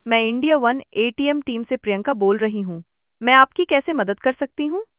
मैं India one ATM team से प्रियंका बोल रही हूँ। मैं आपकी कैसे मदद कर सकती हूँ?